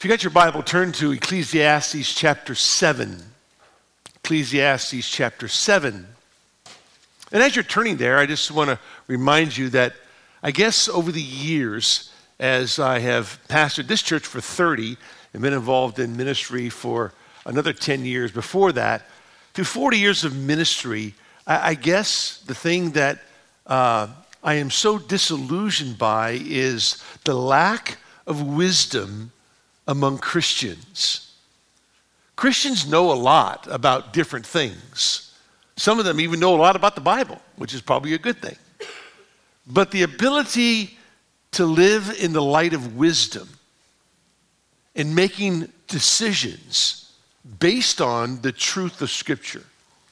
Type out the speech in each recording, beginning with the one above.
If you got your Bible, turn to Ecclesiastes chapter 7. Ecclesiastes chapter 7. And as you're turning there, I just want to remind you that I guess over the years, as I have pastored this church for 30 and been involved in ministry for another 10 years before that, through 40 years of ministry, I guess the thing that I am so disillusioned by is the lack of wisdom among Christians. Christians know a lot about different things. Some of them even know a lot about the Bible, which is probably a good thing. But the ability to live in the light of wisdom and making decisions based on the truth of Scripture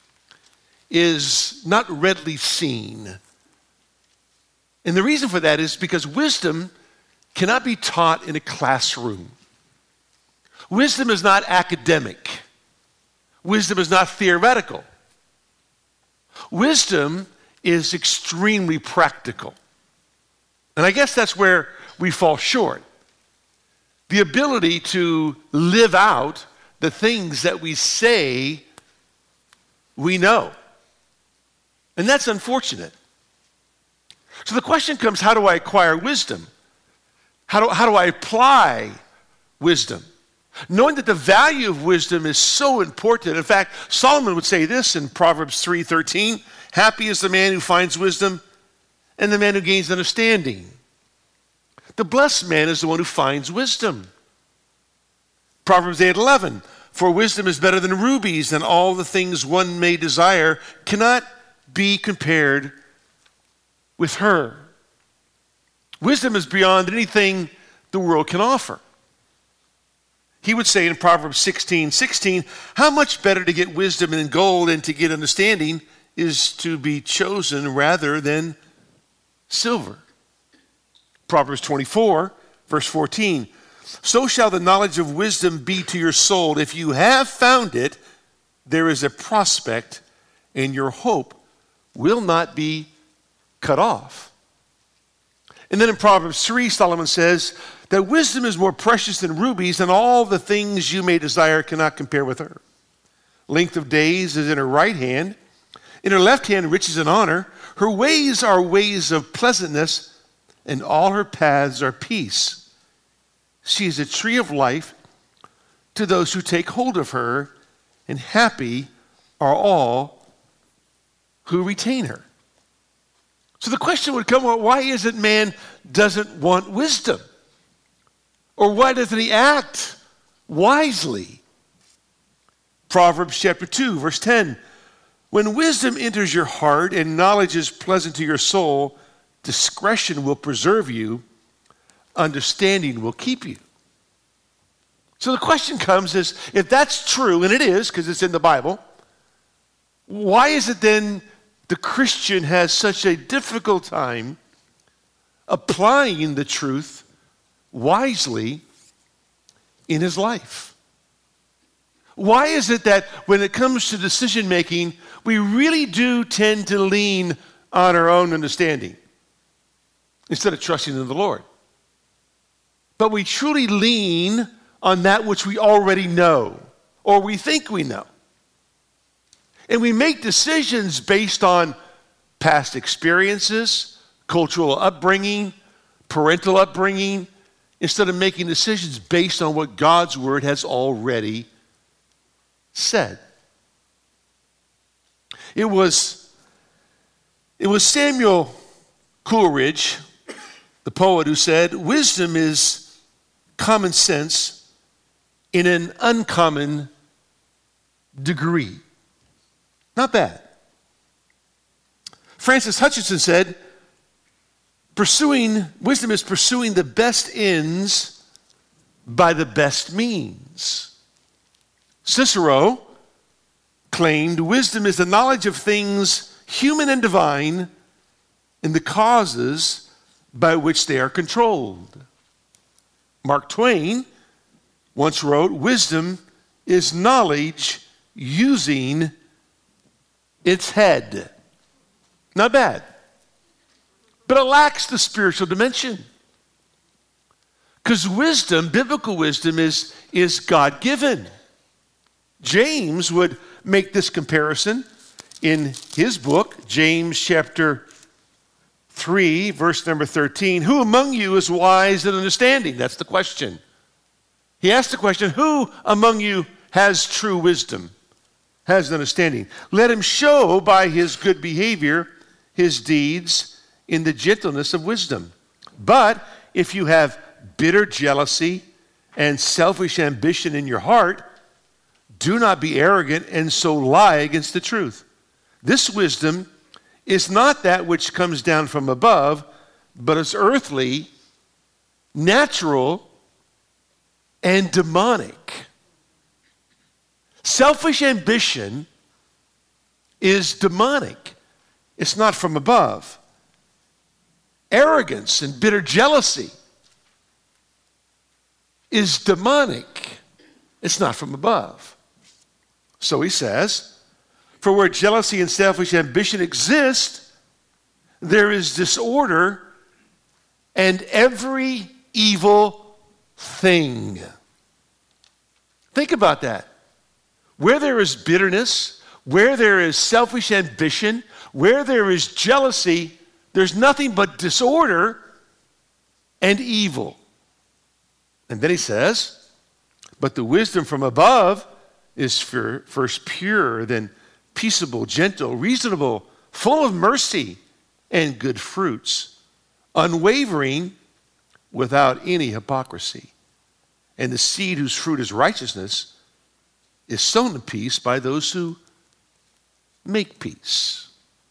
is not readily seen. And the reason for that is because wisdom cannot be taught in a classroom. Wisdom is not academic. Wisdom is not theoretical. Wisdom is extremely practical. And I guess that's where we fall short. The ability to live out the things that we say we know. And that's unfortunate. So the question comes, how do I acquire wisdom? How do I apply wisdom? Knowing that the value of wisdom is so important. In fact, Solomon would say this in Proverbs 3:13, happy is the man who finds wisdom and the man who gains understanding. The blessed man is the one who finds wisdom. Proverbs 8:11, for wisdom is better than rubies, and all the things one may desire cannot be compared with her. Wisdom is beyond anything the world can offer. He would say in Proverbs 16:16, how much better to get wisdom than gold, and to get understanding is to be chosen rather than silver. Proverbs 24, verse 14, so shall the knowledge of wisdom be to your soul. If you have found it, there is a prospect, and your hope will not be cut off. And then in Proverbs 3, Solomon says that wisdom is more precious than rubies, and all the things you may desire cannot compare with her. Length of days is in her right hand, in her left hand riches and honor. Her ways are ways of pleasantness, and all her paths are peace. She is a tree of life to those who take hold of her, and happy are all who retain her. So the question would come, well, why is it man doesn't want wisdom? Or why doesn't he act wisely? Proverbs chapter 2, verse 10, when wisdom enters your heart and knowledge is pleasant to your soul, discretion will preserve you, understanding will keep you. So the question comes is, if that's true, and it is because it's in the Bible, why is it then the Christian has such a difficult time applying the truth wisely in his life? Why is it that when it comes to decision making, we really do tend to lean on our own understanding instead of trusting in the Lord? But we truly lean on that which we already know, or we think we know. And we make decisions based on past experiences, cultural upbringing, parental upbringing, instead of making decisions based on what God's word has already said. It was Samuel Coleridge, the poet, who said, wisdom is common sense in an uncommon degree. Not bad. Francis Hutchinson said, wisdom is pursuing the best ends by the best means. Cicero claimed wisdom is the knowledge of things human and divine and the causes by which they are controlled. Mark Twain once wrote, wisdom is knowledge using its head. Not bad. But it lacks the spiritual dimension. Because wisdom, biblical wisdom, is God-given. James would make this comparison in his book, James chapter 3, verse number 13. Who among you is wise and understanding? That's the question. He asked the question, who among you has true wisdom, has understanding? Let him show by his good behavior his deeds in the gentleness of wisdom. But if you have bitter jealousy and selfish ambition in your heart, do not be arrogant and so lie against the truth. This wisdom is not that which comes down from above, but is earthly, natural, and demonic. Selfish ambition is demonic. It's not from above. Arrogance and bitter jealousy is demonic. It's not from above. So he says, for where jealousy and selfish ambition exist, there is disorder and every evil thing. Think about that. Where there is bitterness, where there is selfish ambition, where there is jealousy, there's nothing but disorder and evil. And then he says, but the wisdom from above is first pure, then peaceable, gentle, reasonable, full of mercy and good fruits, unwavering, without any hypocrisy. And the seed whose fruit is righteousness is sown in peace by those who make peace.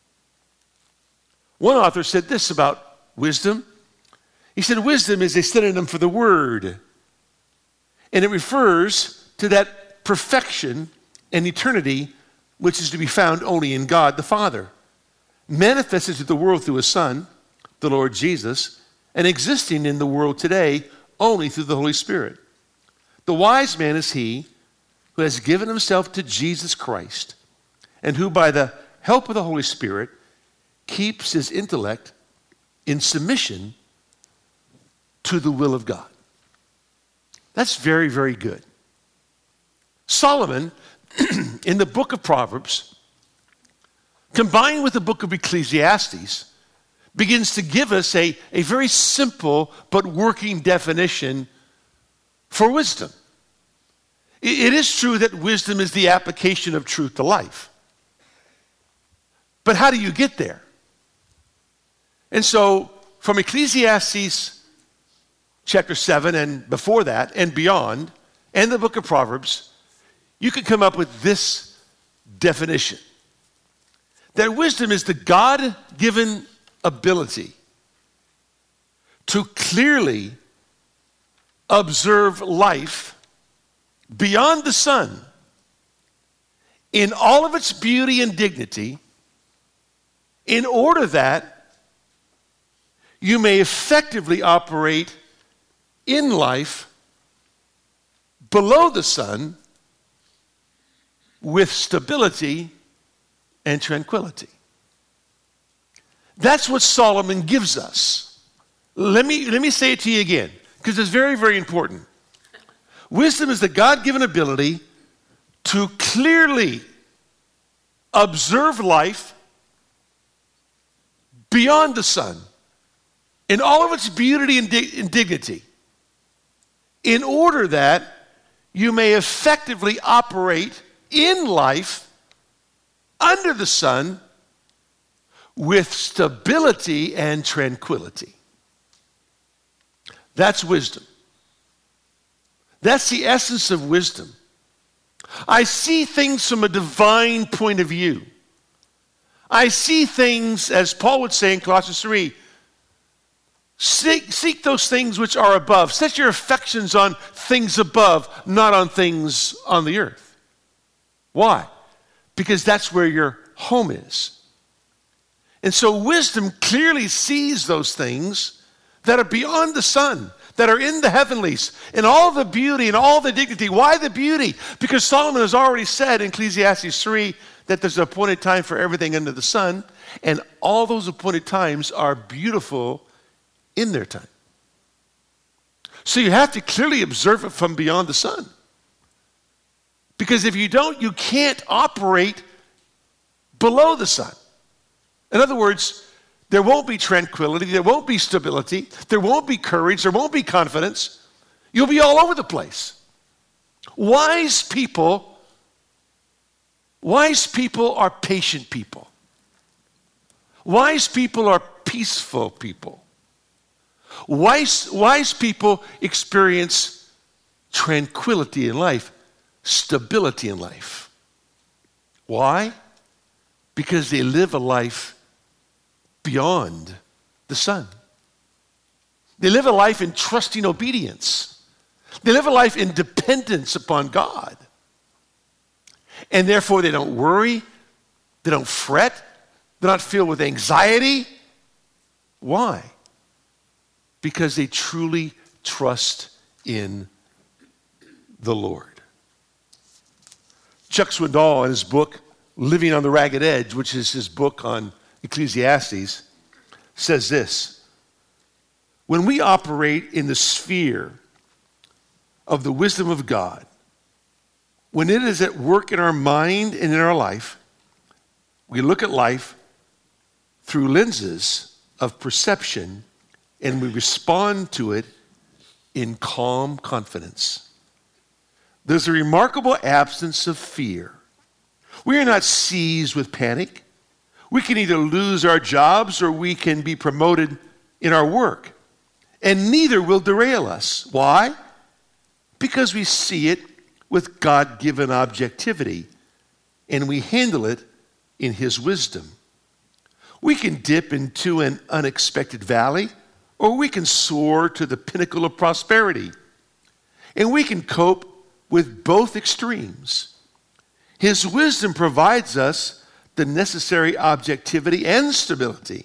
One author said this about wisdom. He said, wisdom is a synonym for the word. And it refers to that perfection and eternity which is to be found only in God the Father, manifested to the world through his Son, the Lord Jesus, and existing in the world today only through the Holy Spirit. The wise man is he who has given himself to Jesus Christ, and who by the help of the Holy Spirit keeps his intellect in submission to the will of God. That's very, very good. Solomon, in the book of Proverbs, combined with the book of Ecclesiastes, begins to give us a very simple but working definition for wisdom. It is true that wisdom is the application of truth to life. But how do you get there? And so, from Ecclesiastes chapter 7 and before that and beyond, and the book of Proverbs, you can come up with this definition. That wisdom is the God-given ability to clearly observe life beyond the sun in all of its beauty and dignity, in order that you may effectively operate in life below the sun with stability and tranquility. That's what Solomon gives us. Let me say it to you again, because it's very, very important. Wisdom is the God-given ability to clearly observe life beyond the sun in all of its beauty and dignity, in order that you may effectively operate in life under the sun with stability and tranquility. That's wisdom. That's the essence of wisdom. I see things from a divine point of view. I see things, as Paul would say in Colossians 3, seek those things which are above. Set your affections on things above, not on things on the earth. Why? Because that's where your home is. And so wisdom clearly sees those things that are beyond the sun, that are in the heavenlies, and all the beauty and all the dignity. Why the beauty? Because Solomon has already said in Ecclesiastes 3 that there's an appointed time for everything under the sun, and all those appointed times are beautiful in their time. So you have to clearly observe it from beyond the sun. Because if you don't, you can't operate below the sun. In other words, there won't be tranquility, there won't be stability, there won't be courage, there won't be confidence. You'll be all over the place. Wise people are patient people. Wise people are peaceful people. Wise people experience tranquility in life, stability in life. Why? Because they live a life beyond the sun. They live a life in trusting obedience. They live a life in dependence upon God. And therefore they don't worry, they don't fret, they're not filled with anxiety. Why? Because they truly trust in the Lord. Chuck Swindoll, in his book, Living on the Ragged Edge, which is his book on Ecclesiastes, says this: when we operate in the sphere of the wisdom of God, when it is at work in our mind and in our life, we look at life through lenses of perception and we respond to it in calm confidence. There's a remarkable absence of fear. We are not seized with panic. We can either lose our jobs or we can be promoted in our work. And neither will derail us. Why? Because we see it with God-given objectivity and we handle it in His wisdom. We can dip into an unexpected valley or we can soar to the pinnacle of prosperity. And we can cope with both extremes. His wisdom provides us the necessary objectivity and stability.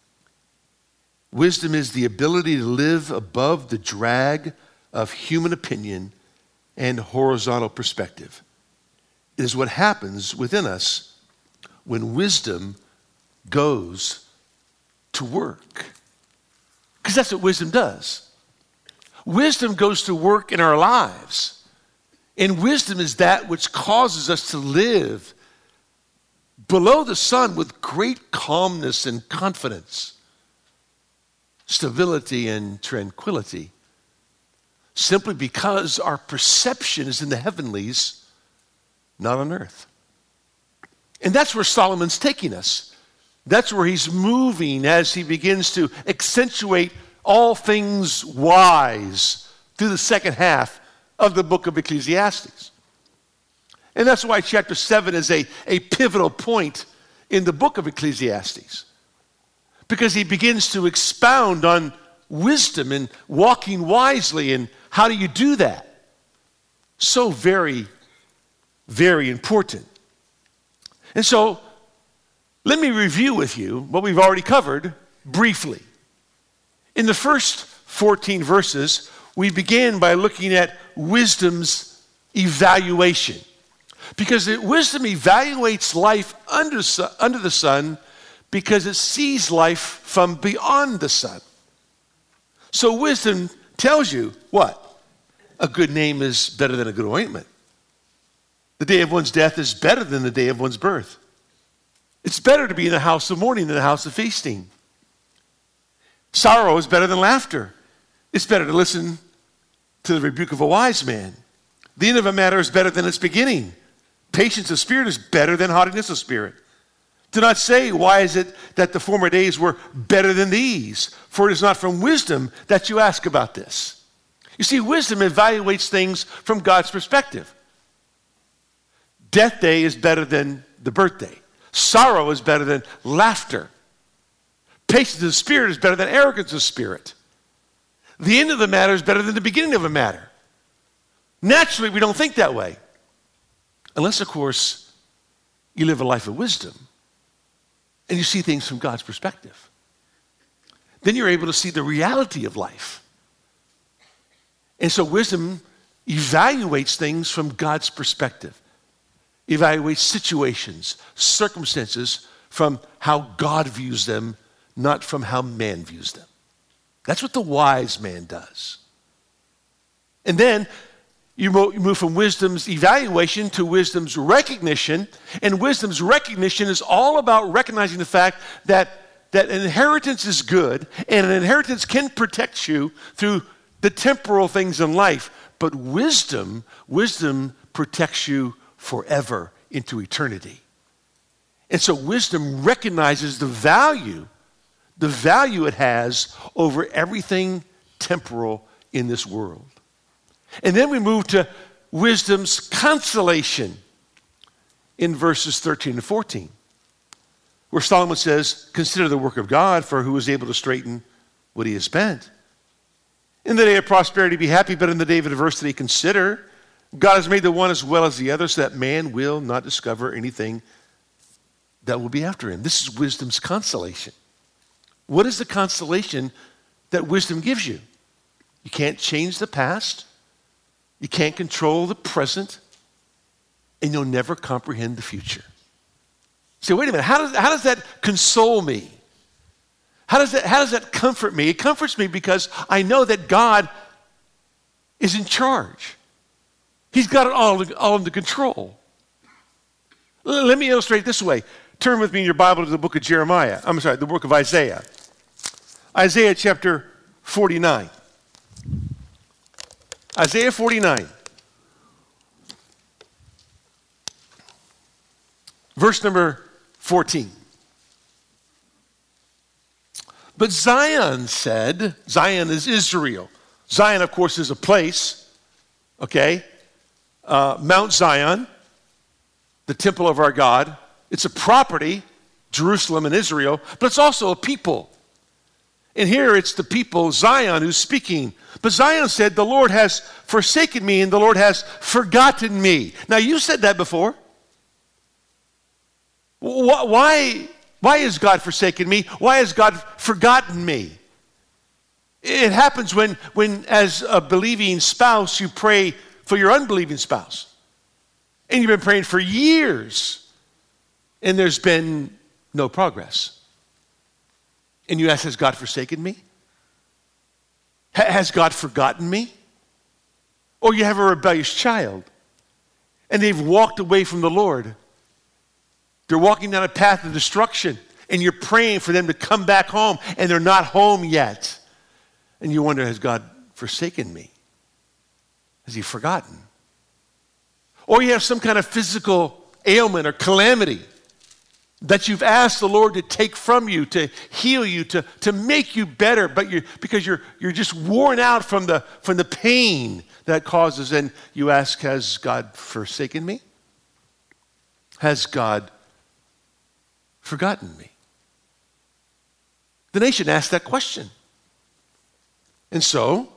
Wisdom is the ability to live above the drag of human opinion and horizontal perspective. It is what happens within us when wisdom goes to work. Because that's what wisdom does. Wisdom goes to work in our lives. And wisdom is that which causes us to live below the sun with great calmness and confidence, stability and tranquility, simply because our perception is in the heavenlies, not on earth. And that's where Solomon's taking us. That's where he's moving as he begins to accentuate all things wise through the second half of the book of Ecclesiastes. And that's why chapter 7 is a pivotal point in the book of Ecclesiastes. Because he begins to expound on wisdom and walking wisely, and how do you do that? So very, very important. And so, let me review with you what we've already covered briefly. In the first 14 verses, we began by looking at wisdom's evaluation. Because wisdom evaluates life under the sun because it sees life from beyond the sun. So wisdom tells you what? A good name is better than a good ointment. The day of one's death is better than the day of one's birth. It's better to be in the house of mourning than the house of feasting. Sorrow is better than laughter. It's better to listen to the rebuke of a wise man. The end of a matter is better than its beginning. Patience of spirit is better than haughtiness of spirit. Do not say, why is it that the former days were better than these? For it is not from wisdom that you ask about this. You see, wisdom evaluates things from God's perspective. Death day is better than the birthday. Sorrow is better than laughter. Patience of spirit is better than arrogance of spirit. The end of the matter is better than the beginning of a matter. Naturally, we don't think that way. Unless, of course, you live a life of wisdom and you see things from God's perspective. Then you're able to see the reality of life. And so wisdom evaluates things from God's perspective. Evaluates situations, circumstances from how God views them, not from how man views them. That's what the wise man does. And then you move from wisdom's evaluation to wisdom's recognition. And wisdom's recognition is all about recognizing the fact that an inheritance is good, and an inheritance can protect you through the temporal things in life. But wisdom protects you forever into eternity. And so wisdom recognizes the value it has over everything temporal in this world. And then we move to wisdom's consolation in verses 13 and 14, where Solomon says, consider the work of God, for who is able to straighten what he has bent. In the day of prosperity be happy, but in the day of adversity consider. God has made the one as well as the other, so that man will not discover anything that will be after him. This is wisdom's consolation. What is the consolation that wisdom gives you? You can't change the past. You can't control the present. And you'll never comprehend the future. So wait a minute, how does that console me? How does that comfort me? It comforts me because I know that God is in charge. He's got it all under control. Let me illustrate it this way. Turn with me in your Bible to the book of the book of Isaiah. Isaiah chapter 49. Isaiah 49. Verse number 14. But Zion said, Zion is Israel. Zion, of course, is a place, okay? Mount Zion, the temple of our God. It's a property, Jerusalem and Israel, but it's also a people. And here it's the people, Zion, who's speaking. But Zion said, the Lord has forsaken me and the Lord has forgotten me. Now, you said that before. Why has God forsaken me? Why has God forgotten me? It happens when as a believing spouse, you pray for your unbelieving spouse. And you've been praying for years, and there's been no progress. And you ask, has God forsaken me? Has God forgotten me? Or you have a rebellious child, and they've walked away from the Lord. They're walking down a path of destruction, and you're praying for them to come back home, and they're not home yet. And you wonder, has God forsaken me? Has he forgotten? Or you have some kind of physical ailment or calamity that you've asked the Lord to take from you, to heal you, to make you better, but because you're just worn out from the pain that causes, and you ask, has God forsaken me? Has God forgotten me? The nation asked that question. And so,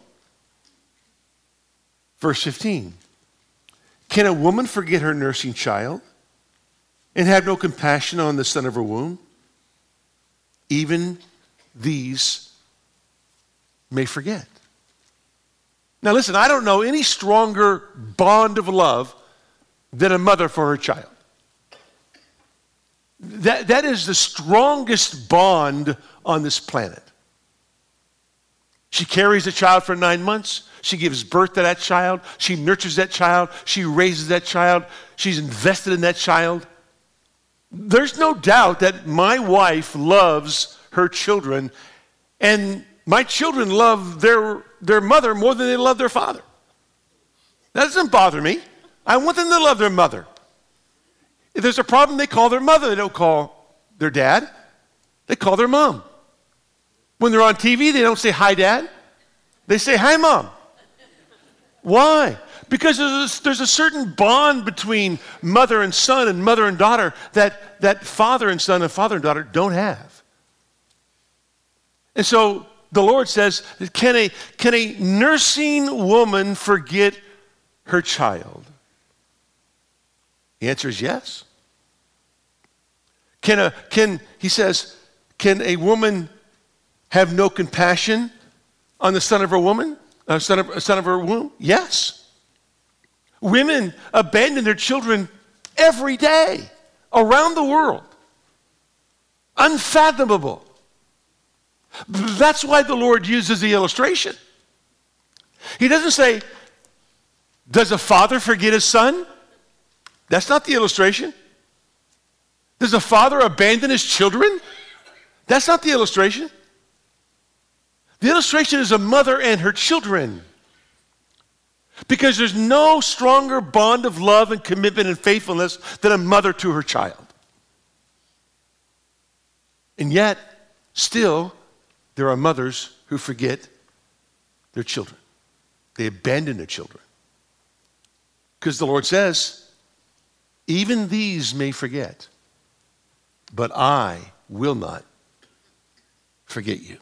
verse 15, can a woman forget her nursing child and have no compassion on the son of her womb? Even these may forget. Now listen, I don't know any stronger bond of love than a mother for her child. That is the strongest bond on this planet. She carries the child for 9 months. She gives birth to that child. She nurtures that child. She raises that child. She's invested in that child. There's no doubt that my wife loves her children, and my children love their mother more than they love their father. That doesn't bother me. I want them to love their mother. If there's a problem, they call their mother. They don't call their dad. They call their mom. When they're on TV, they don't say, hi, Dad. They say, hi, Mom. Why? Because there's a certain bond between mother and son and mother and daughter that father and son and father and daughter don't have. And so the Lord says, can a nursing woman forget her child? The answer is yes. He says, can a woman have no compassion on the son of her woman, son of her womb? Yes. Women abandon their children every day around the world. Unfathomable. That's why the Lord uses the illustration. He doesn't say, Does a father forget his son? That's not the illustration. Does a father abandon his children? That's not the illustration. The illustration is a mother and her children. Because there's no stronger bond of love and commitment and faithfulness than a mother to her child. And yet, still, there are mothers who forget their children. They abandon their children. Because the Lord says, even these may forget, but I will not forget you.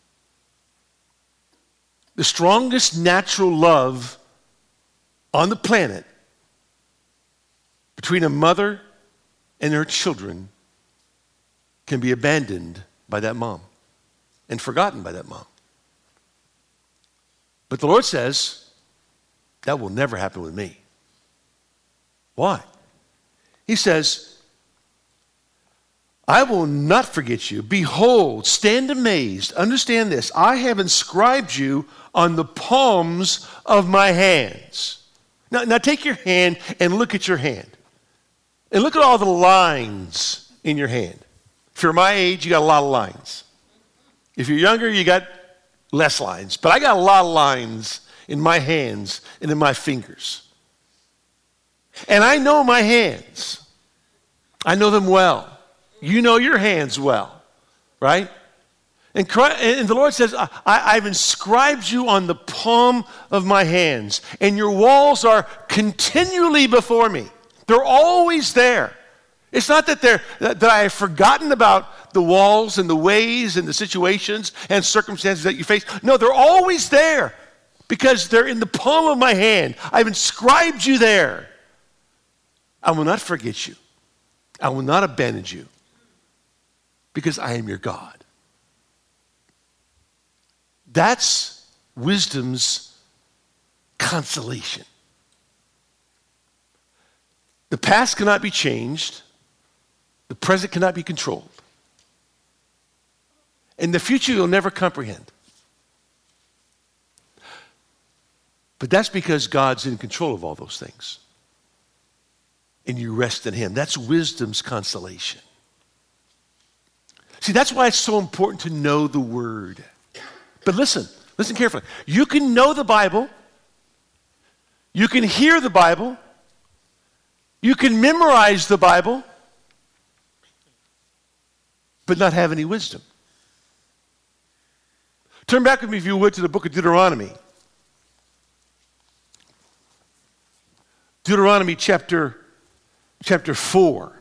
The strongest natural love on the planet between a mother and her children can be abandoned by that mom and forgotten by that mom. But the Lord says, that will never happen with me. Why? He says, I will not forget you. Behold, stand amazed. Understand this. I have inscribed you on the palms of my hands. Now take your hand and look at your hand. And look at all the lines in your hand. If you're my age, you got a lot of lines. If you're younger, you got less lines. But I got a lot of lines in my hands and in my fingers. And I know my hands. I know them well. You know your hands well, right? And the Lord says, I've inscribed you on the palm of my hands, and your walls are continually before me. They're always there. It's not that I have forgotten about the walls and the ways and the situations and circumstances that you face. No, they're always there because they're in the palm of my hand. I've inscribed you there. I will not forget you. I will not abandon you because I am your God. That's wisdom's consolation. The past cannot be changed. The present cannot be controlled. And the future you'll never comprehend. But that's because God's in control of all those things. And you rest in Him. That's wisdom's consolation. See, that's why it's so important to know the Word. But listen carefully. You can know the Bible. You can hear the Bible. You can memorize the Bible, but not have any wisdom. Turn back with me, if you would, to the book of Deuteronomy. Deuteronomy chapter 4.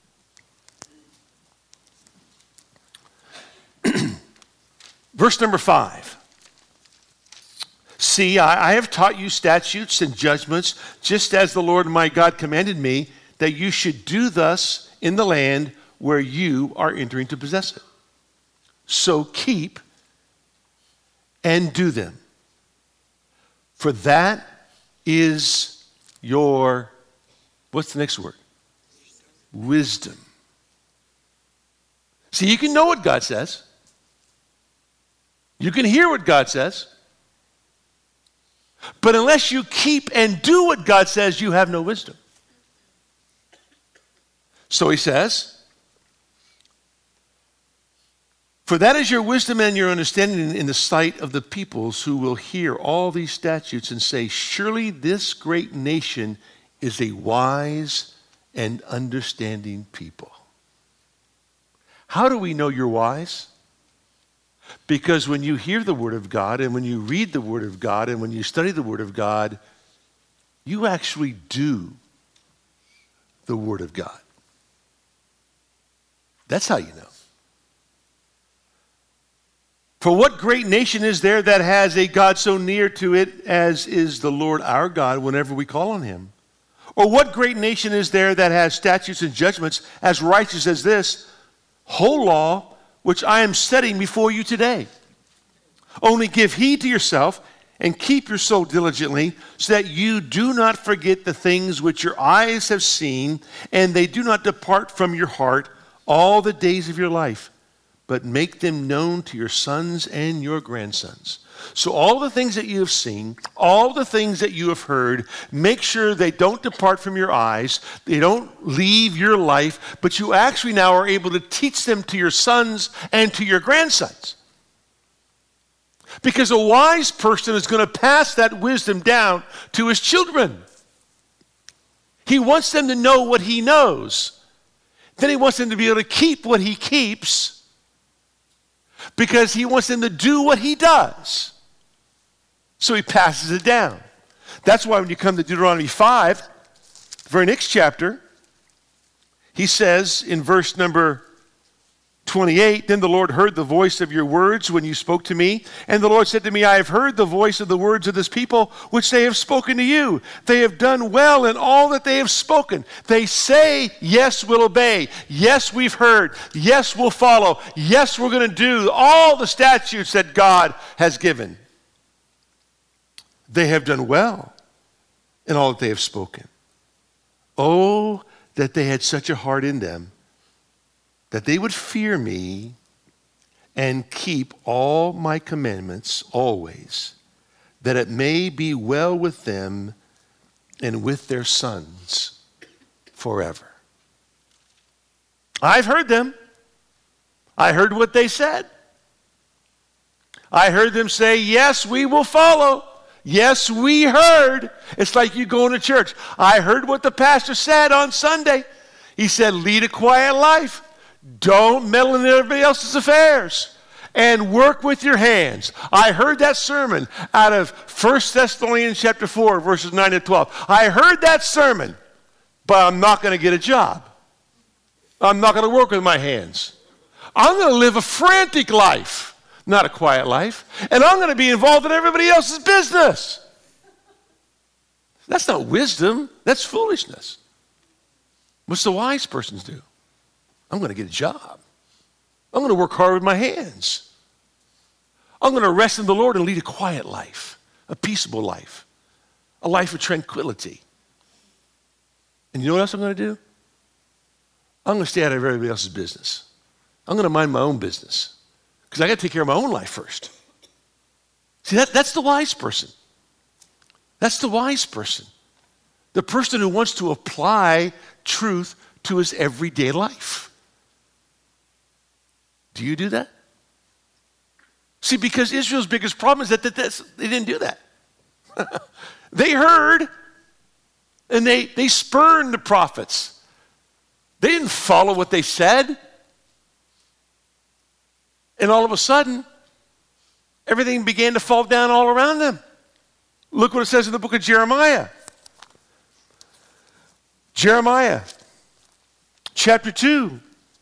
Verse number 5. See, I have taught you statutes and judgments, just as the Lord my God commanded me, that you should do thus in the land where you are entering to possess it. So keep and do them. For that is your, what's the next word? Wisdom. See, you can know what God says. You can hear what God says. But unless you keep and do what God says, you have no wisdom. So he says, for that is your wisdom and your understanding in the sight of the peoples who will hear all these statutes and say, surely this great nation is a wise and understanding people. How do we know you're wise? Because when you hear the Word of God and when you read the Word of God and when you study the Word of God, you actually do the Word of God. That's how you know. For what great nation is there that has a God so near to it as is the Lord our God whenever we call on Him? Or what great nation is there that has statutes and judgments as righteous as this whole law which I am setting before you today? Only give heed to yourself and keep your soul diligently, so that you do not forget the things which your eyes have seen, and they do not depart from your heart all the days of your life, but make them known to your sons and your grandsons, So all the things that you have seen, all the things that you have heard, make sure they don't depart from your eyes, they don't leave your life, but you actually now are able to teach them to your sons and to your grandsons. Because a wise person is going to pass that wisdom down to his children. He wants them to know what he knows. Then he wants them to be able to keep what he keeps, because he wants them to do what he does. So he passes it down. That's why when you come to Deuteronomy 5, the very next chapter, he says in verse number 28, then the Lord heard the voice of your words when you spoke to me. And the Lord said to me, I have heard the voice of the words of this people, which they have spoken to you. They have done well in all that they have spoken. They say, yes, we'll obey. Yes, we've heard. Yes, we'll follow. Yes, we're going to do all the statutes that God has given. They have done well in all that they have spoken. Oh, that they had such a heart in them, that they would fear me and keep all my commandments always, that it may be well with them and with their sons forever. I've heard them. I heard what they said. I heard them say, yes, we will follow. Yes, we heard. It's like you going to church. I heard what the pastor said on Sunday. He said, lead a quiet life. Don't meddle in everybody else's affairs, and work with your hands. I heard that sermon out of 1 Thessalonians chapter 4, verses 9 to 12. I heard that sermon, but I'm not going to get a job. I'm not going to work with my hands. I'm going to live a frantic life, not a quiet life, and I'm going to be involved in everybody else's business. That's not wisdom. That's foolishness. What's the wise persons do? I'm going to get a job. I'm going to work hard with my hands. I'm going to rest in the Lord and lead a quiet life, a peaceable life, a life of tranquility. And you know what else I'm going to do? I'm going to stay out of everybody else's business. I'm going to mind my own business, because I got to take care of my own life first. See, that's the wise person. That's the wise person. The person who wants to apply truth to his everyday life. Do you do that? See, because Israel's biggest problem is that they didn't do that. They heard, and they spurned the prophets. They didn't follow what they said. And all of a sudden, everything began to fall down all around them. Look what it says in the book of Jeremiah. Jeremiah, chapter 2.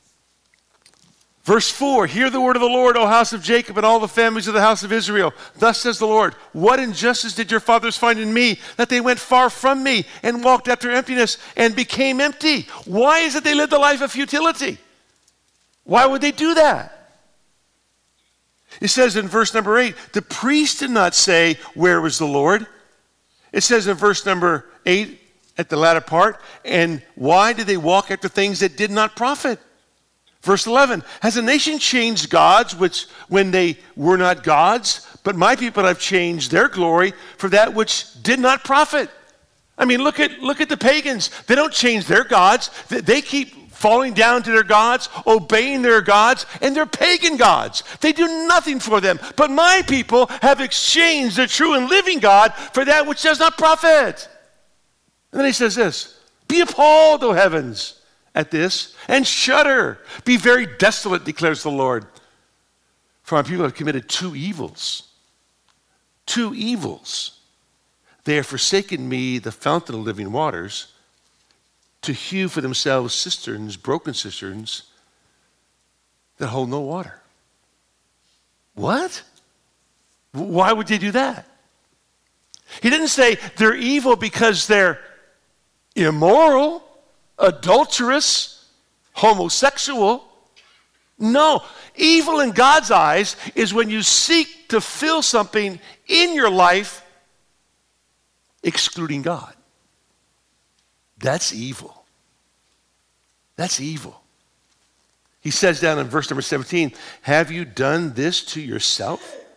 Verse 4, hear the word of the Lord, O house of Jacob, and all the families of the house of Israel. Thus says the Lord, what injustice did your fathers find in me, that they went far from me and walked after emptiness and became empty? Why is it they lived a life of futility? Why would they do that? It says in verse number 8, the priest did not say, where was the Lord? It says in verse number 8, at the latter part, and why did they walk after things that did not profit? Verse 11, has a nation changed gods when they were not gods? But my people have changed their glory for that which did not profit. I mean, look at the pagans. They don't change their gods. They keep falling down to their gods, obeying their gods, and their pagan gods. They do nothing for them. But my people have exchanged the true and living God for that which does not profit. And then he says this, be appalled, O heavens, at this, and shudder. Be very desolate, declares the Lord. For my people have committed two evils. Two evils. They have forsaken me, the fountain of living waters, to hew for themselves cisterns, broken cisterns, that hold no water. What? Why would they do that? He didn't say they're evil because they're immoral, adulterous, homosexual. No, evil in God's eyes is when you seek to fill something in your life excluding God. That's evil. That's evil. He says down in verse number 17, have you done this to yourself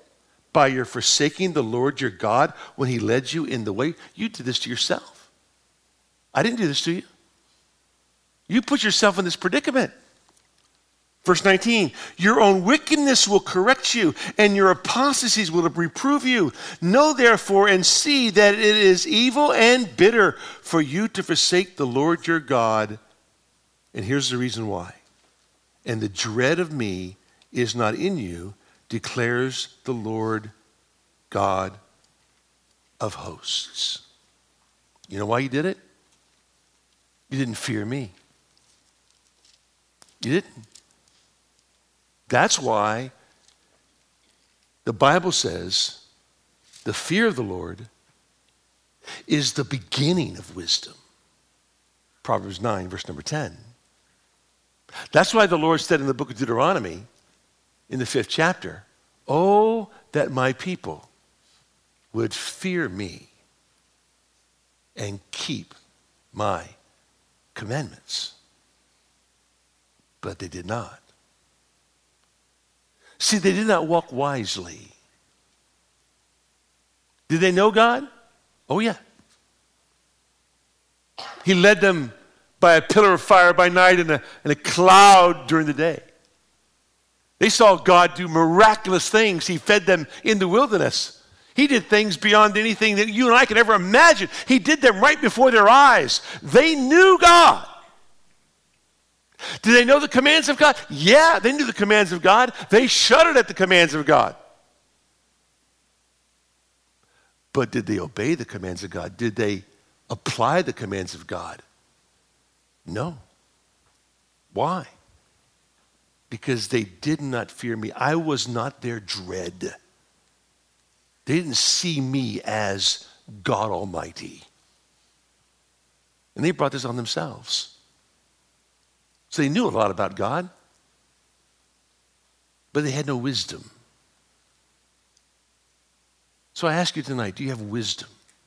by your forsaking the Lord your God when he led you in the way. You did this to yourself. I didn't do this to you. You put yourself in this predicament. Verse 19, your own wickedness will correct you, and your apostasies will reprove you. Know therefore and see that it is evil and bitter for you to forsake the Lord your God. And here's the reason why. And the dread of me is not in you, declares the Lord God of hosts. You know why you did it? You didn't fear me. You didn't. That's why the Bible says the fear of the Lord is the beginning of wisdom. Proverbs 9, verse number 10. That's why the Lord said in the book of Deuteronomy, in the 5th chapter, oh, that my people would fear me and keep my commandments. But they did not. See, they did not walk wisely. Did they know God? Oh, yeah. He led them by a pillar of fire by night and a cloud during the day. They saw God do miraculous things. He fed them in the wilderness. He did things beyond anything that you and I could ever imagine. He did them right before their eyes. They knew God. Did they know the commands of God? Yeah, they knew the commands of God. They shuddered at the commands of God. But did they obey the commands of God? Did they apply the commands of God? No. Why? Because they did not fear me. I was not their dread. They didn't see me as God Almighty. And they brought this on themselves. So they knew a lot about God, but they had no wisdom. So I ask you tonight, do you have wisdom?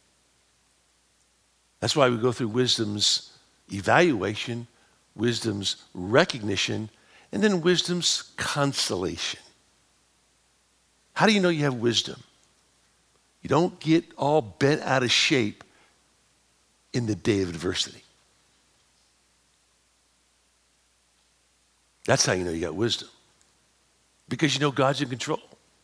That's why we go through wisdom's evaluation, wisdom's recognition, and then wisdom's consolation. How do you know you have wisdom? You don't get all bent out of shape in the day of adversity. That's how you know you got wisdom. Because you know God's in control.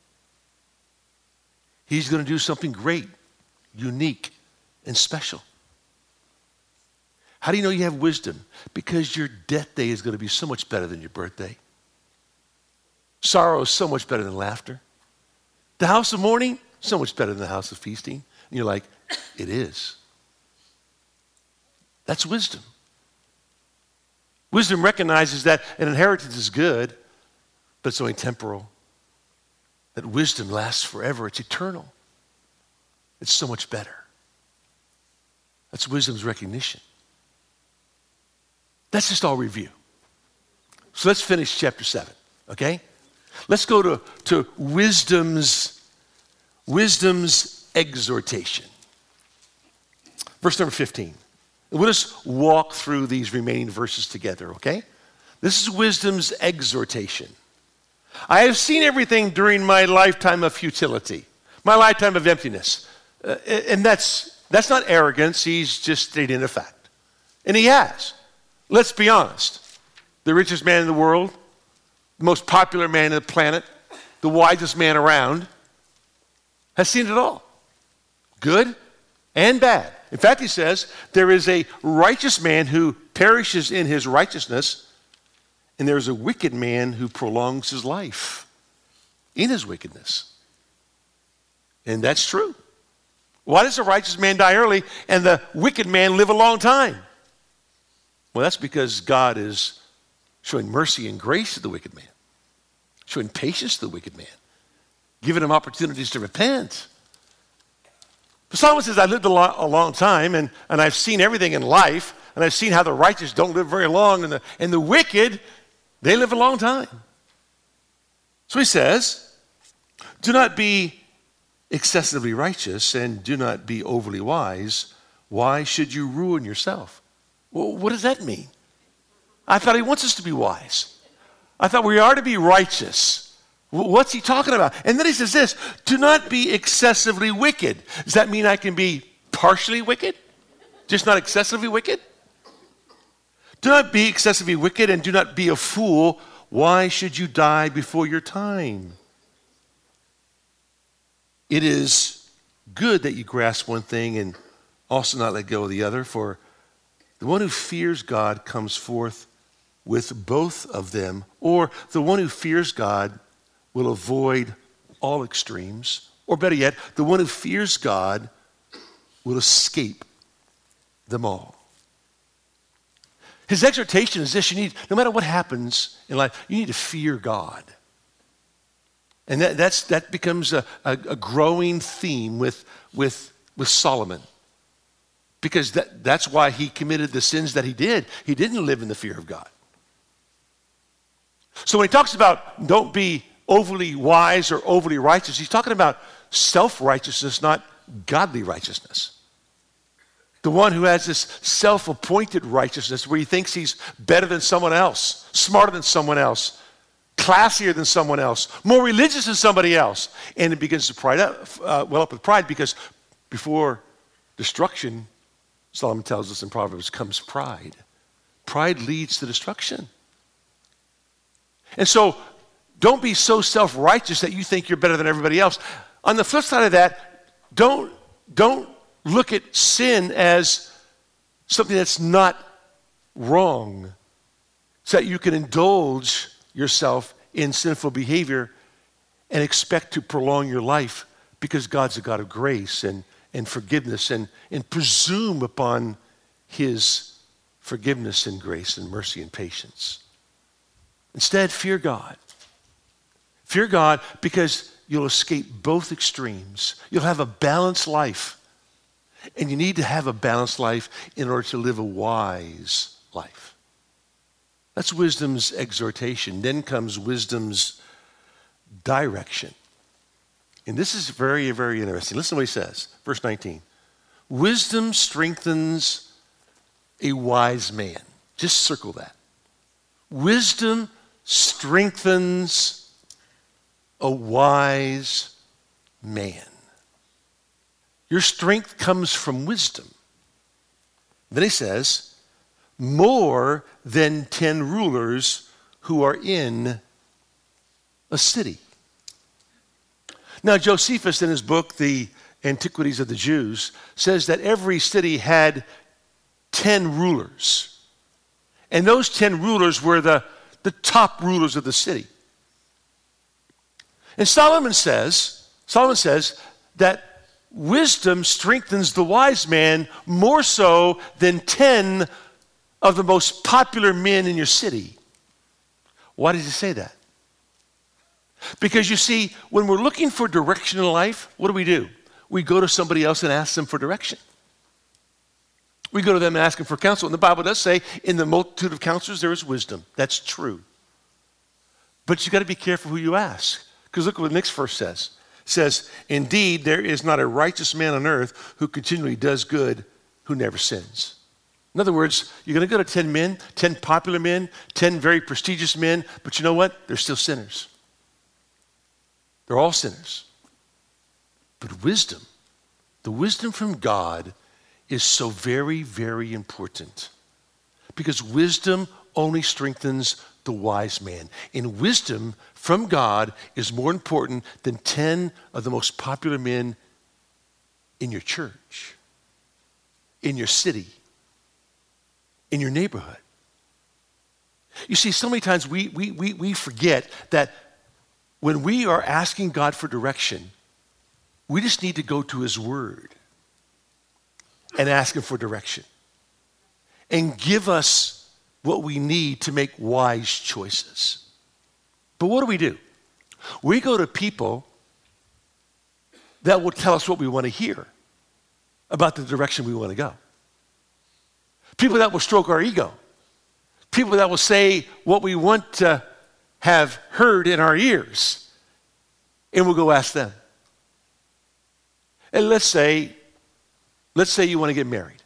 He's going to do something great, unique, and special. How do you know you have wisdom? Because your death day is going to be so much better than your birthday. Sorrow is so much better than laughter. The house of mourning, so much better than the house of feasting. And you're like, it is. That's wisdom. Wisdom recognizes that an inheritance is good, but it's only temporal. That wisdom lasts forever. It's eternal. It's so much better. That's wisdom's recognition. That's just all review. So let's finish chapter 7, okay? Let's go to wisdom's exhortation. Verse number 15. We'll just walk through these remaining verses together, okay? This is wisdom's exhortation. I have seen everything during my lifetime of futility, my lifetime of emptiness. And that's not arrogance. He's just stating a fact. And he has. Let's be honest. The richest man in the world, the most popular man on the planet, the wisest man around, has seen it all. Good and bad. In fact, he says, there is a righteous man who perishes in his righteousness, and there is a wicked man who prolongs his life in his wickedness. And that's true. Why does the righteous man die early and the wicked man live a long time? Well, that's because God is showing mercy and grace to the wicked man, showing patience to the wicked man, giving him opportunities to repent. But Solomon says, I lived a long time, and I've seen everything in life, and I've seen how the righteous don't live very long, and the wicked, they live a long time. So he says, do not be excessively righteous, and do not be overly wise. Why should you ruin yourself? Well, what does that mean? I thought he wants us to be wise. I thought we are to be righteous. What's he talking about? And then he says this, do not be excessively wicked. Does that mean I can be partially wicked? Just not excessively wicked? Do not be excessively wicked and do not be a fool. Why should you die before your time? It is good that you grasp one thing and also not let go of the other, for the one who fears God comes forth with both of them, or the one who fears God will avoid all extremes, or better yet, the one who fears God will escape them all. His exhortation is this: no matter what happens in life, you need to fear God. And that becomes a growing theme with Solomon. Because that's why he committed the sins that he did. He didn't live in the fear of God. So when he talks about don't be overly wise or overly righteous, he's talking about self-righteousness, not godly righteousness. The one who has this self-appointed righteousness where he thinks he's better than someone else, smarter than someone else, classier than someone else, more religious than somebody else. And it begins to well up with pride, because before destruction, Solomon tells us in Proverbs, comes pride. Pride leads to destruction. And so don't be so self-righteous that you think you're better than everybody else. On the flip side of that, don't look at sin as something that's not wrong, so that you can indulge yourself in sinful behavior and expect to prolong your life, because God's a God of grace and forgiveness, and presume upon his forgiveness and grace and mercy and patience. Instead, fear God. Fear God, because you'll escape both extremes. You'll have a balanced life. And you need to have a balanced life in order to live a wise life. That's wisdom's exhortation. Then comes wisdom's direction. And this is very, very interesting. Listen to what he says. Verse 19. Wisdom strengthens a wise man. Just circle that. Wisdom strengthens a wise man. Your strength comes from wisdom. Then he says, more than 10 rulers who are in a city. Now, Josephus, in his book, The Antiquities of the Jews, says that every city had 10 rulers. And those 10 rulers were the top rulers of the city. And Solomon says that wisdom strengthens the wise man more so than 10 of the most popular men in your city. Why does he say that? Because you see, when we're looking for direction in life, what do? We go to somebody else and ask them for direction. We go to them and ask them for counsel. And the Bible does say, in the multitude of counselors, there is wisdom. That's true. But you got to be careful who you ask. Because look what the next verse says. It says, indeed, there is not a righteous man on earth who continually does good, who never sins. In other words, you're going to go to 10 men, 10 popular men, 10 very prestigious men, but you know what? They're still sinners. They're all sinners. But wisdom, the wisdom from God, is so very, very important. Because wisdom only strengthens the wise man. And wisdom from God is more important than 10 of the most popular men in your church, in your city, in your neighborhood. You see, so many times we forget that when we are asking God for direction, we just need to go to his word and ask him for direction and give us what we need to make wise choices. But what do? We go to people that will tell us what we want to hear about the direction we want to go. People that will stroke our ego. People that will say what we want to have heard in our ears. And we'll go ask them. And let's say you want to get married.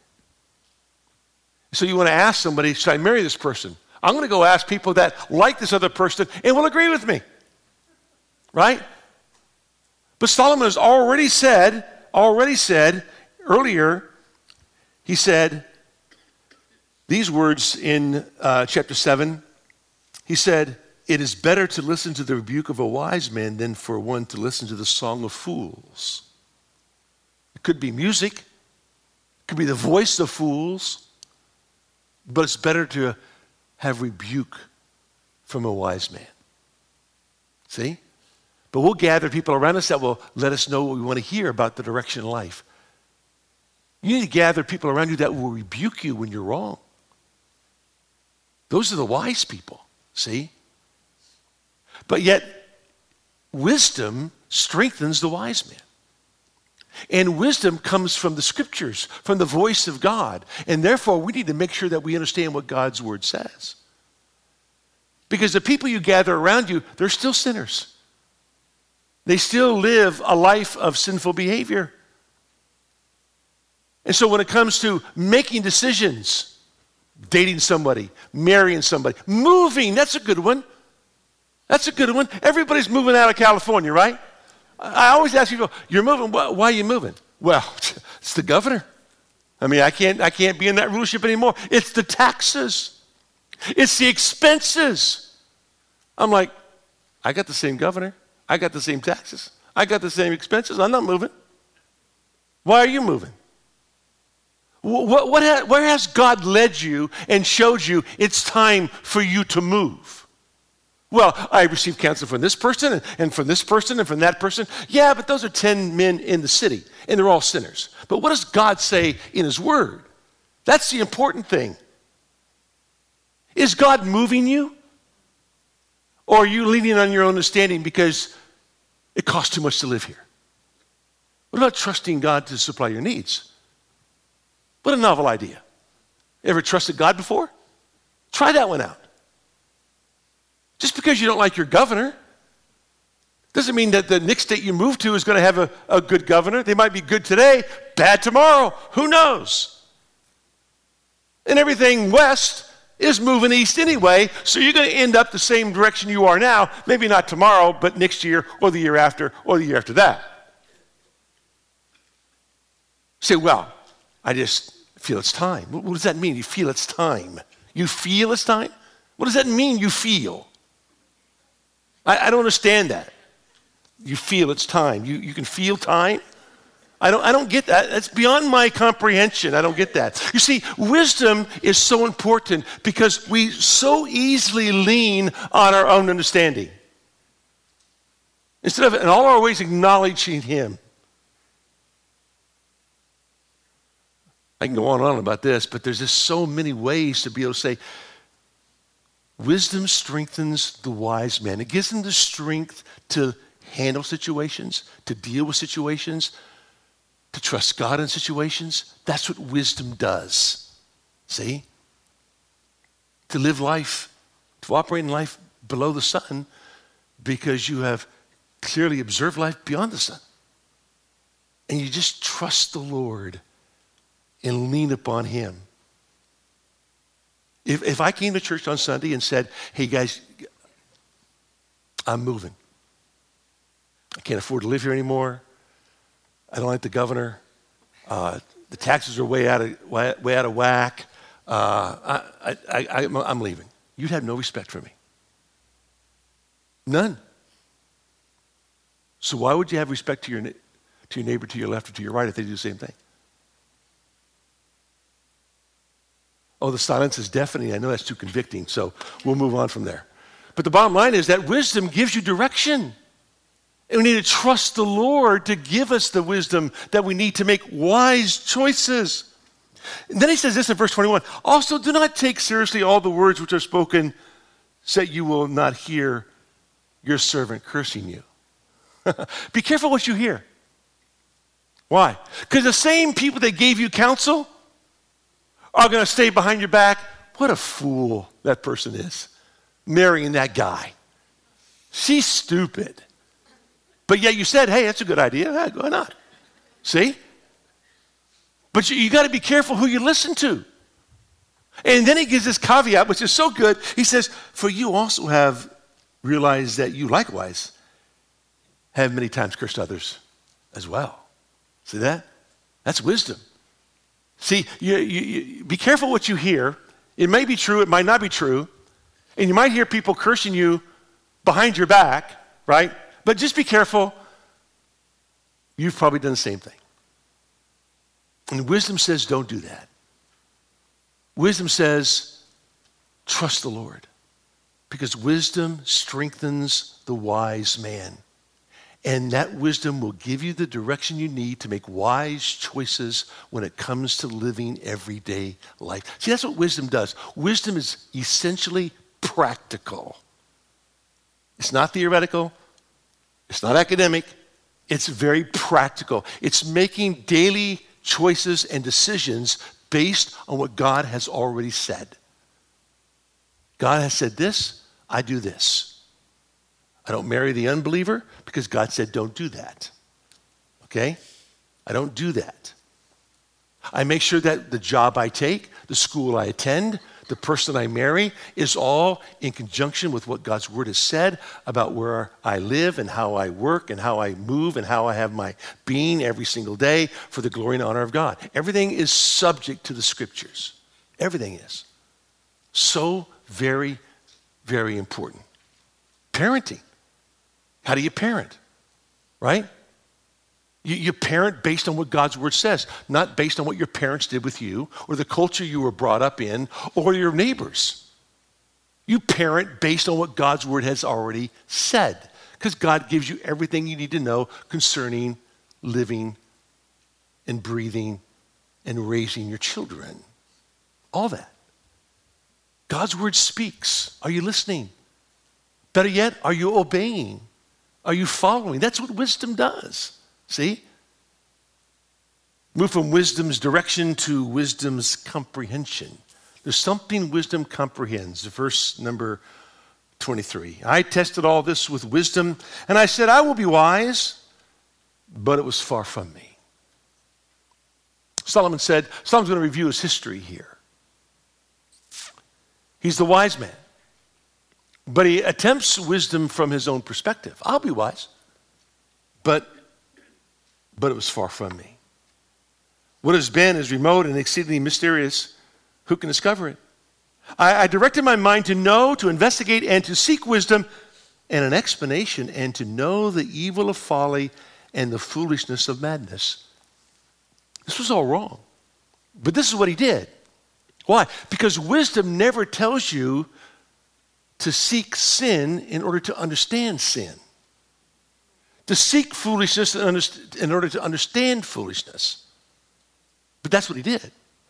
So you want to ask somebody, should I marry this person? I'm going to go ask people that like this other person and will agree with me. right? But Solomon has already said earlier, he said these words in chapter 7. He said, "It is better to listen to the rebuke of a wise man than for one to listen to the song of fools." It could be music. It could be the voice of fools. But it's better to have rebuke from a wise man. See? But we'll gather people around us that will let us know what we want to hear about the direction of life. You need to gather people around you that will rebuke you when you're wrong. Those are the wise people, see? But yet, wisdom strengthens the wise man. And wisdom comes from the scriptures, from the voice of God. And therefore, we need to make sure that we understand what God's word says. Because the people you gather around you, they're still sinners. They still live a life of sinful behavior. And so when it comes to making decisions, dating somebody, marrying somebody, moving, that's a good one. That's a good one. Everybody's moving out of California, right? I always ask people, you're moving, why are you moving? Well, it's the governor. I mean, I can't be in that rulership anymore. It's the taxes. It's the expenses. I'm like, I got the same governor. I got the same taxes. I got the same expenses. I'm not moving. Why are you moving? Where has God led you and showed you it's time for you to move? Well, I received counsel from this person and from this person and from that person. Yeah, but those are 10 men in the city, and they're all sinners. But what does God say in his word? That's the important thing. Is God moving you? Or are you leaning on your own understanding because it costs too much to live here? What about trusting God to supply your needs? What a novel idea. Ever trusted God before? Try that one out. Just because you don't like your governor doesn't mean that the next state you move to is going to have a good governor. They might be good today, bad tomorrow. Who knows? And everything west is moving east anyway, so you're going to end up the same direction you are now, maybe not tomorrow, but next year or the year after or the year after that. Say, well, I just feel it's time. What does that mean? You feel it's time. You feel it's time? What does that mean, you feel? I don't understand that. You feel it's time. You can feel time? I don't get that. That's beyond my comprehension. I don't get that. You see, wisdom is so important because we so easily lean on our own understanding. Instead of in all our ways acknowledging him. I can go on and on about this, but there's just so many ways to be able to say, wisdom strengthens the wise man. It gives him the strength to handle situations, to deal with situations, to trust God in situations. That's what wisdom does. See? To live life, to operate in life below the sun because you have clearly observed life beyond the sun. And you just trust the Lord and lean upon him. If I came to church on Sunday and said, hey guys, I'm moving. I can't afford to live here anymore. I don't like the governor. The taxes are way out of whack. I'm leaving. You'd have no respect for me. None. So why would you have respect to your neighbor to your left or to your right if they do the same thing? Oh, the silence is deafening. I know that's too convicting, so we'll move on from there. But the bottom line is that wisdom gives you direction. And we need to trust the Lord to give us the wisdom that we need to make wise choices. And then he says this in verse 21, also do not take seriously all the words which are spoken, so that you will not hear your servant cursing you. Be careful what you hear. Why? Because the same people that gave you counsel are going to stay behind your back. What a fool that person is, marrying that guy. She's stupid. But yet you said, hey, that's a good idea. Yeah, why not? See? But you got to be careful who you listen to. And then he gives this caveat, which is so good. He says, for you also have realized that you likewise have many times cursed others as well. See that? That's wisdom. See, you be careful what you hear. It may be true, it might not be true. And you might hear people cursing you behind your back, right? But just be careful. You've probably done the same thing. And wisdom says, don't do that. Wisdom says, trust the Lord. Because wisdom strengthens the wise man. And that wisdom will give you the direction you need to make wise choices when it comes to living everyday life. See, that's what wisdom does. Wisdom is essentially practical. It's not theoretical. It's not academic. It's very practical. It's making daily choices and decisions based on what God has already said. God has said this, I do this. I don't marry the unbeliever because God said don't do that. Okay? I don't do that. I make sure that the job I take, the school I attend, the person I marry is all in conjunction with what God's word has said about where I live and how I work and how I move and how I have my being every single day for the glory and honor of God. Everything is subject to the scriptures. Everything is. So very, very important. Parenting. How do you parent? Right? You parent based on what God's word says, not based on what your parents did with you or the culture you were brought up in or your neighbors. You parent based on what God's word has already said because God gives you everything you need to know concerning living and breathing and raising your children. All that. God's word speaks. Are you listening? Better yet, are you obeying? Are you following? That's what wisdom does. See? Move from wisdom's direction to wisdom's comprehension. There's something wisdom comprehends. Verse number 23. I tested all this with wisdom, and I said, I will be wise, but it was far from me. Solomon's going to review his history here. He's the wise man. But he attempts wisdom from his own perspective. I'll be wise, but it was far from me. What has been is remote and exceedingly mysterious. Who can discover it? I directed my mind to know, to investigate, and to seek wisdom and an explanation, and to know the evil of folly and the foolishness of madness. This was all wrong. But this is what he did. Why? Because wisdom never tells you to seek sin in order to understand sin. To seek foolishness in order to understand foolishness. But that's what he did.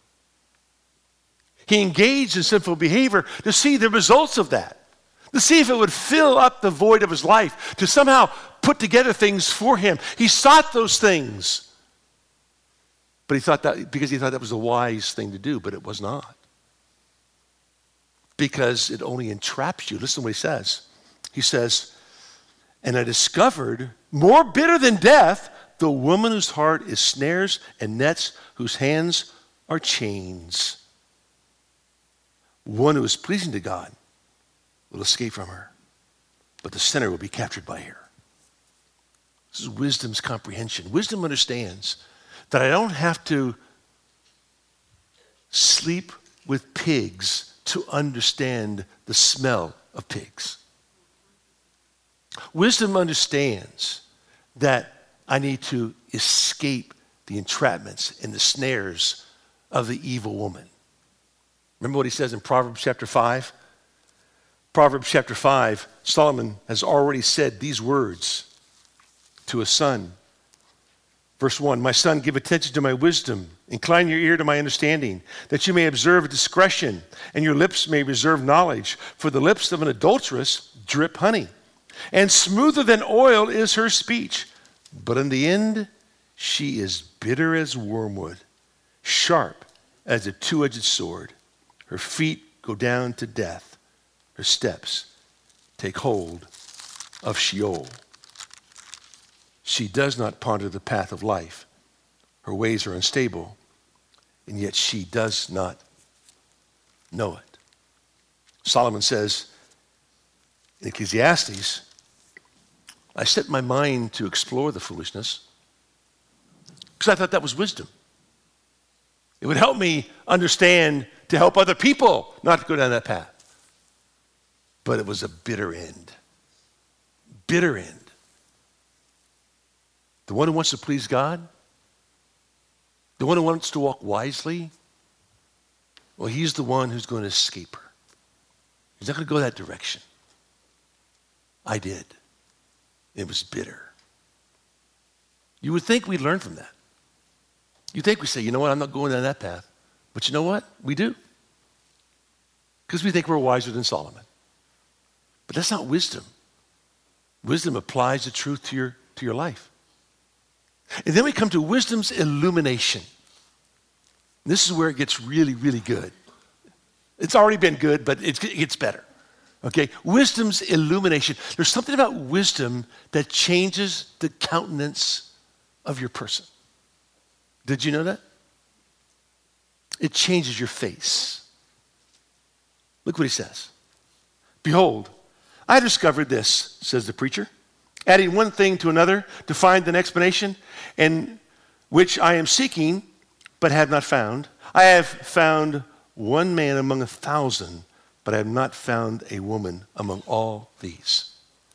He engaged in sinful behavior to see the results of that. To see if it would fill up the void of his life. To somehow put together things for him. He sought those things. But he thought that was a wise thing to do, but it was not. Because it only entraps you. Listen to what he says. He says, and I discovered, more bitter than death, the woman whose heart is snares and nets, whose hands are chains. One who is pleasing to God will escape from her, but the sinner will be captured by her. This is wisdom's comprehension. Wisdom understands that I don't have to sleep with pigs to understand the smell of pigs. Wisdom understands that I need to escape the entrapments and the snares of the evil woman. Remember what he says in Proverbs chapter 5? Proverbs chapter 5, Solomon has already said these words to his son. Verse 1, my son, give attention to my wisdom. Incline your ear to my understanding, that you may observe discretion, and your lips may reserve knowledge. For the lips of an adulteress drip honey, and smoother than oil is her speech. But in the end, she is bitter as wormwood, sharp as a two-edged sword. Her feet go down to death. Her steps take hold of Sheol. She does not ponder the path of life. Her ways are unstable, and yet she does not know it. Solomon says in Ecclesiastes, I set my mind to explore the foolishness because I thought that was wisdom. It would help me understand to help other people not to go down that path. But it was a bitter end. Bitter end. The one who wants to please God, the one who wants to walk wisely, well, he's the one who's going to escape her. He's not going to go that direction. I did. It was bitter. You would think we'd learn from that. You'd think we'd say, you know what, I'm not going down that path. But you know what? We do. Because we think we're wiser than Solomon. But that's not wisdom. Wisdom applies the truth to your life. And then we come to wisdom's illumination. This is where it gets really, really good. It's already been good, but it gets better. Okay? Wisdom's illumination. There's something about wisdom that changes the countenance of your person. Did you know that? It changes your face. Look what he says. Behold, I discovered this, says the preacher, adding one thing to another to find an explanation, and which I am seeking, but have not found. I have found one man among 1,000, but I have not found a woman among all these.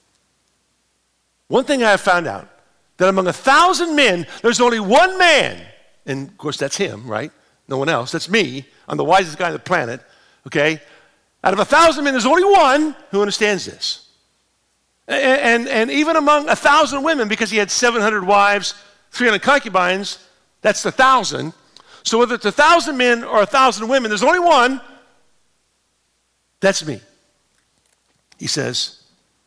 One thing I have found out, that among 1,000 men, there's only one man, and of course that's him, right? No one else. That's me. I'm the wisest guy on the planet, okay? Out of 1,000 men, there's only one who understands this. And even among 1,000 women, because he had 700 wives, 300 concubines, that's 1,000. So whether it's 1,000 men or 1,000 women, there's only one. That's me. He says,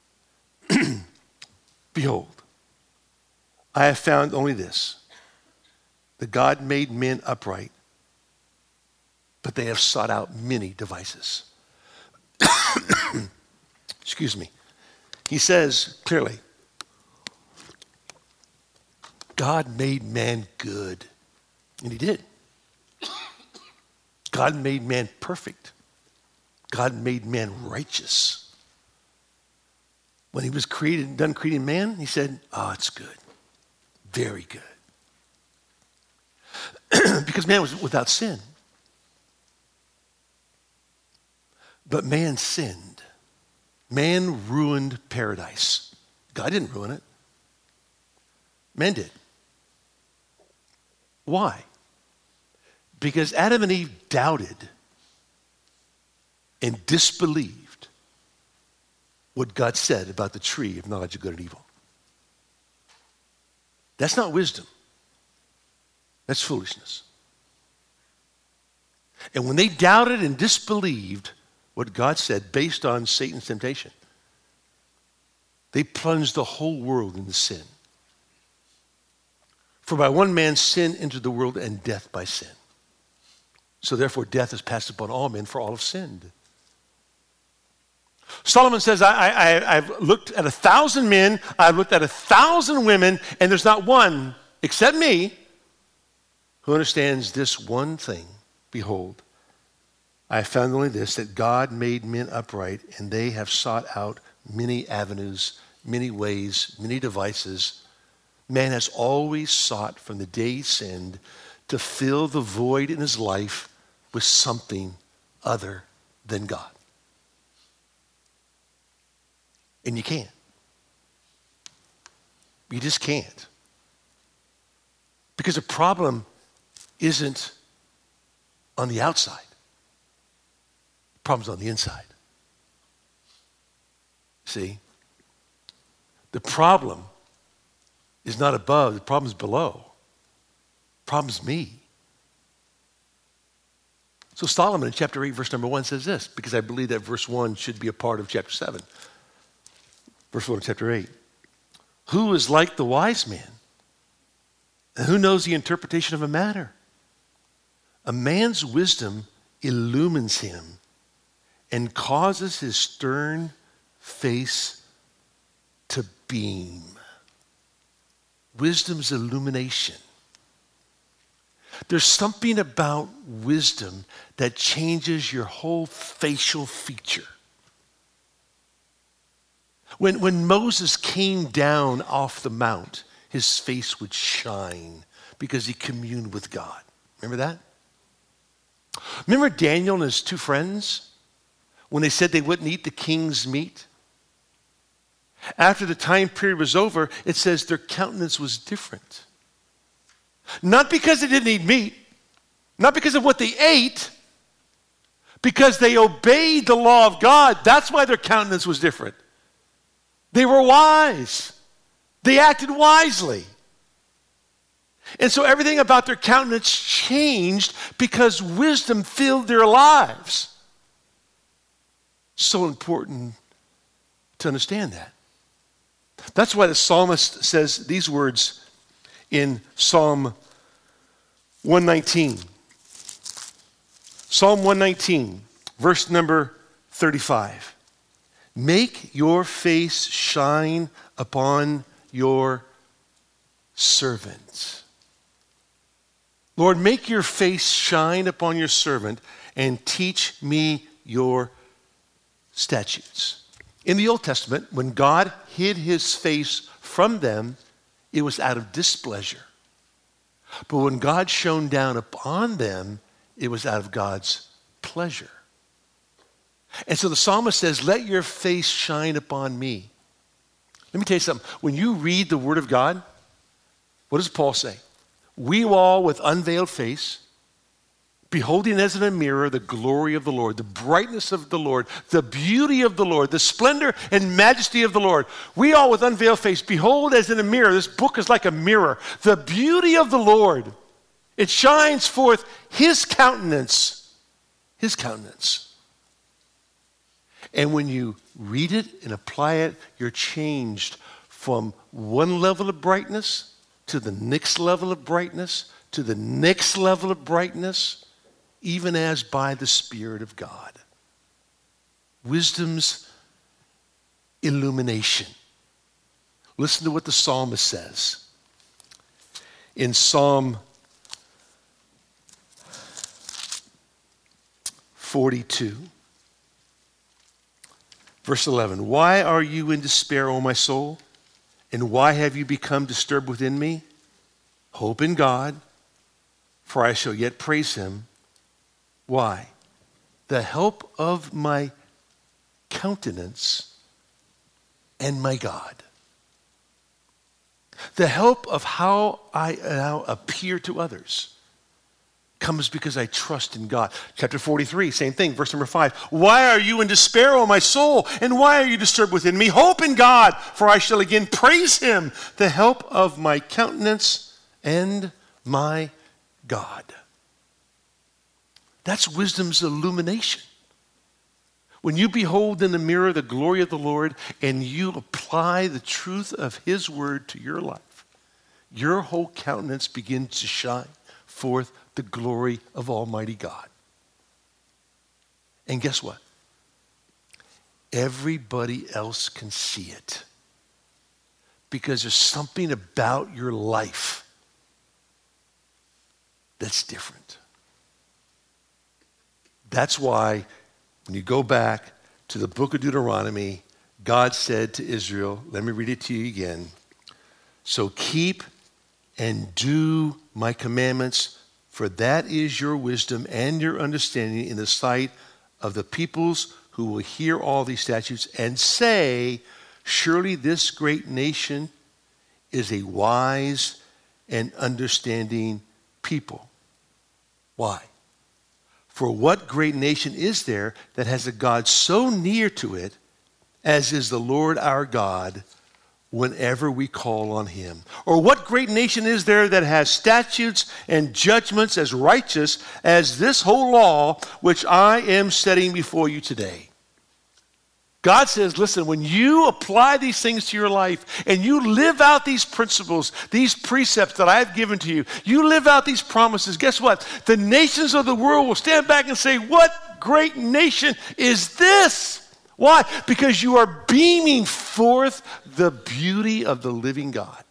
behold, I have found only this, that God made men upright, but they have sought out many devices. Excuse me. He says clearly, God made man good, and he did. God made man perfect. God made man righteous. When he was done creating man, he said, oh, it's good. Very good. Because man was without sin. But man sinned. Man ruined paradise. God didn't ruin it. Man did. Why? Because Adam and Eve doubted and disbelieved what God said about the tree of knowledge of good and evil. That's not wisdom. That's foolishness. And when they doubted and disbelieved what God said based on Satan's temptation, they plunged the whole world into sin. For by one man sin entered the world, and death by sin. So therefore death is passed upon all men, for all have sinned. Solomon says, I've looked at 1,000 men, I've looked at 1,000 women, and there's not one, except me, who understands this one thing. Behold, I have found only this, that God made men upright, and they have sought out many avenues, many ways, many devices. Man has always sought from the day he sinned to fill the void in his life with something other than God. And you can't. You just can't. Because the problem isn't on the outside. The problem's on the inside. See? The problem is not above, the problem is below. The problem is me. So Solomon in chapter 8, verse number 1 says this, because I believe that verse 1 should be a part of chapter 7. Verse 1 of chapter 8. Who is like the wise man? And who knows the interpretation of a matter? A man's wisdom illumines him and causes his stern face to beam. Wisdom's illumination. There's something about wisdom that changes your whole facial feature. When Moses came down off the mount, his face would shine because he communed with God. Remember that? Remember Daniel and his two friends when they said they wouldn't eat the king's meat? After the time period was over, it says their countenance was different. Not because they didn't eat meat, not because of what they ate, because they obeyed the law of God. That's why their countenance was different. They were wise. They acted wisely. And so everything about their countenance changed because wisdom filled their lives. So important to understand that. That's why the psalmist says these words in Psalm 119. Psalm 119, verse number 35. Make your face shine upon your servant. Lord, make your face shine upon your servant and teach me your statutes. In the Old Testament, when God hid his face from them, it was out of displeasure. But when God shone down upon them, it was out of God's pleasure. And so the psalmist says, let your face shine upon me. Let me tell you something. When you read the Word of God, what does Paul say? We all with unveiled face, beholding as in a mirror the glory of the Lord, the brightness of the Lord, the beauty of the Lord, the splendor and majesty of the Lord. We all with unveiled face, behold as in a mirror. This book is like a mirror. The beauty of the Lord. It shines forth his countenance. His countenance. And when you read it and apply it, you're changed from one level of brightness to the next level of brightness, to the next level of brightness, even as by the Spirit of God. Wisdom's illumination. Listen to what the psalmist says. In Psalm 42, verse 11. Why are you in despair, O my soul? And why have you become disturbed within me? Hope in God, for I shall yet praise him. Why? The help of my countenance and my God. The help of how I now appear to others comes because I trust in God. Chapter 43, same thing, verse number 5. Why are you in despair, O my soul? And why are you disturbed within me? Hope in God, for I shall again praise him, the help of my countenance and my God. That's wisdom's illumination. When you behold in the mirror the glory of the Lord and you apply the truth of his word to your life, your whole countenance begins to shine forth the glory of Almighty God. And guess what? Everybody else can see it. Because there's something about your life that's different. That's why when you go back to the book of Deuteronomy, God said to Israel, let me read it to you again. So keep and do my commandments, for that is your wisdom and your understanding in the sight of the peoples who will hear all these statutes and say, surely this great nation is a wise and understanding people. Why? For what great nation is there that has a God so near to it as is the Lord our God whenever we call on him? Or what great nation is there that has statutes and judgments as righteous as this whole law which I am setting before you today? God says, listen, when you apply these things to your life and you live out these principles, these precepts that I have given to you, you live out these promises, guess what? The nations of the world will stand back and say, what great nation is this? Why? Because you are beaming forth the beauty of the living God.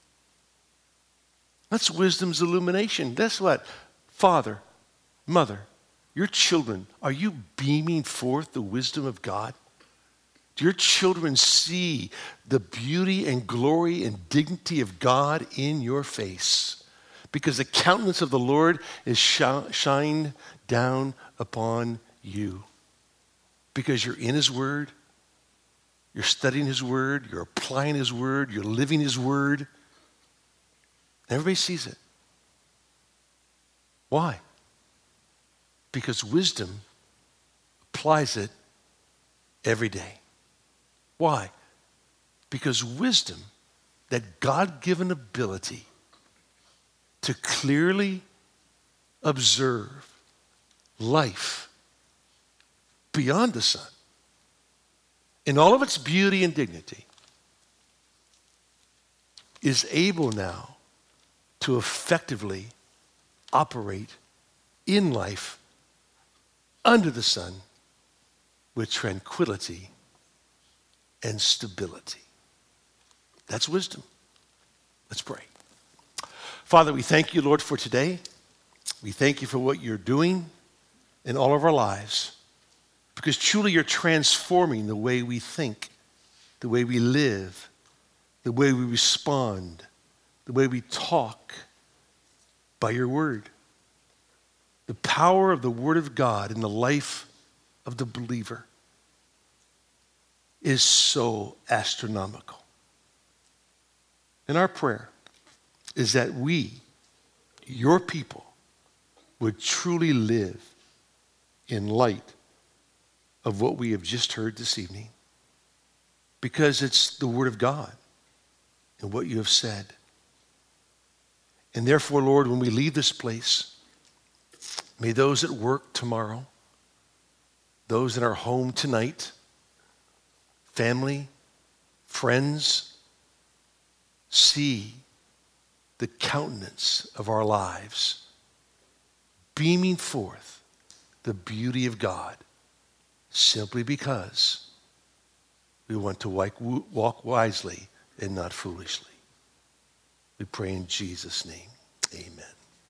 That's wisdom's illumination. That's what? Father, mother, your children, are you beaming forth the wisdom of God? Do your children see the beauty and glory and dignity of God in your face? Because the countenance of the Lord is shined down upon you. Because you're in his word, you're studying his word, you're applying his word, you're living his word. Everybody sees it. Why? Because wisdom applies it every day. Why? Because wisdom, that God-given ability to clearly observe life beyond the sun in all of its beauty and dignity, is able now to effectively operate in life under the sun with tranquility and stability. That's wisdom. Let's pray. Father, we thank you, Lord, for today. We thank you for what you're doing in all of our lives, because truly you're transforming the way we think, the way we live, the way we respond, the way we talk by your word. The power of the word of God in the life of the believer is so astronomical. And our prayer is that we, your people, would truly live in light of what we have just heard this evening, because it's the word of God and what you have said. And therefore, Lord, when we leave this place, may those at work tomorrow, those in our home tonight, family, friends, see the countenance of our lives beaming forth the beauty of God, simply because we want to walk wisely and not foolishly. We pray in Jesus' name. Amen.